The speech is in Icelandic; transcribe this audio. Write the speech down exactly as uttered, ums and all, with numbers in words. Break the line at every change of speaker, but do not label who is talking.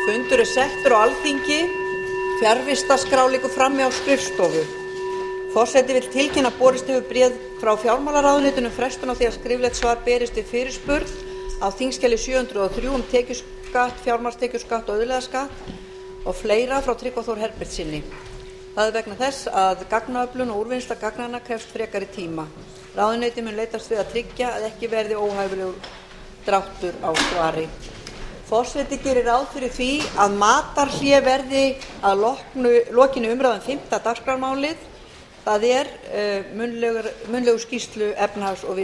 fundur er settur á alþingi. Fjarvistarskrá liggur frammi á skrifstofu. Forseti vill tilkynna að borist hefur bréf frá fjármálaráðuneytinu um frestun á því að skriflegt svar berist við fyrirspurn á þingskjali sjö hundruð og þrjú um tekjuskatt, fjármagnstekjuskatt og auðlegðarskatt og fleira frá Tryggva Þór Herbertssyni. Það er vegna þess að gagnaöflun og úrvinnsla gagnanna krefst frekari tíma. Ráðuneytið mun leitast við að tryggja að ekki verði óhæfilegur dráttur á svari. Forseti gerir ráð fyrir því að matarhlé verði að loknu, lokinni umræðum fimmta dagskrármálið, það er uh, munnlegur, munnlegur skýrslu efnahags- og